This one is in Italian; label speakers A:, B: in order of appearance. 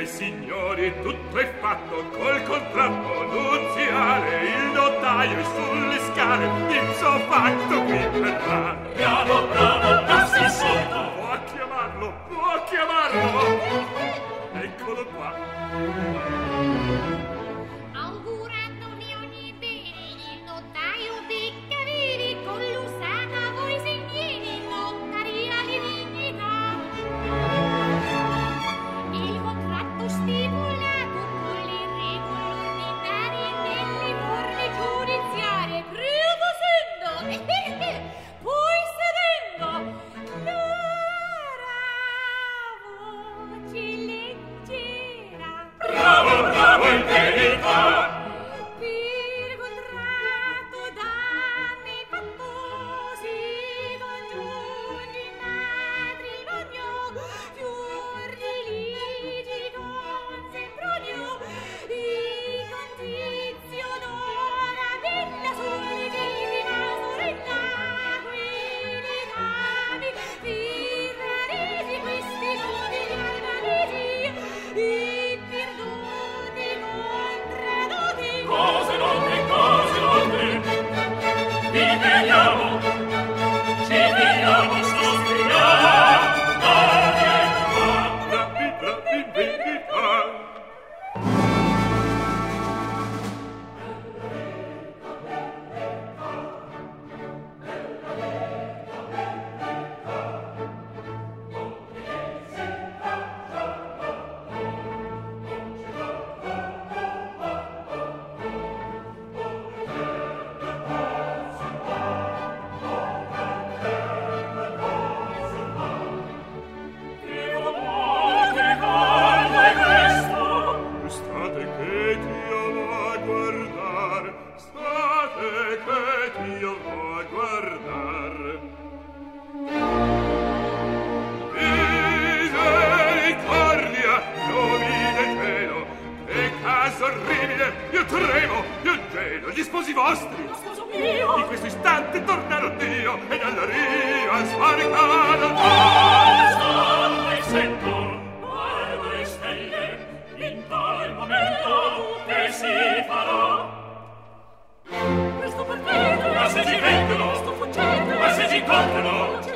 A: miei signori, tutto è fatto col contratto nuziale. Il notaio è sulle scale, ipso facto qui verrà.
B: Bravo, bravo, passi sotto.
A: Può chiamarlo, può chiamarlo. Eccolo qua.
C: Augurandovi ogni bene, il notaio becca vivi, con l'usata voi segnini, notariali dignità. Il contratto stipulato con le regole ordinarie nelle forme giudiziarie, predicendo, poi sedendo, voce leggera.
B: Bravo, bravo, in verità.
C: Per contratto danni fattosi, congiungi matrimonio, fior di ligi con sempronio, i contizio d'ora della sua legittima sorella, quelli dami, firraresi questi nobili albanesi, e perduti contradotti.
B: Cose note, vi vediamo, ci vediamo, sospiriamo, dare qua.
A: La vita in verità.
B: Che cosa è questo?
A: State che Dio va a guardar, state che Dio va a guardar. Misericordia, nomi del cielo, che caso orribile, io tremo, io gelo, gli sposi vostri.
B: Lo sposo mio.
A: In questo istante tornerò Dio, e dalla riva sbarcano.
B: Sto e sento, guardo le stelle, in tale momento che si farà. Questo perché? Ma se ci vengono, sto fuggendo, ma se ci incontrano,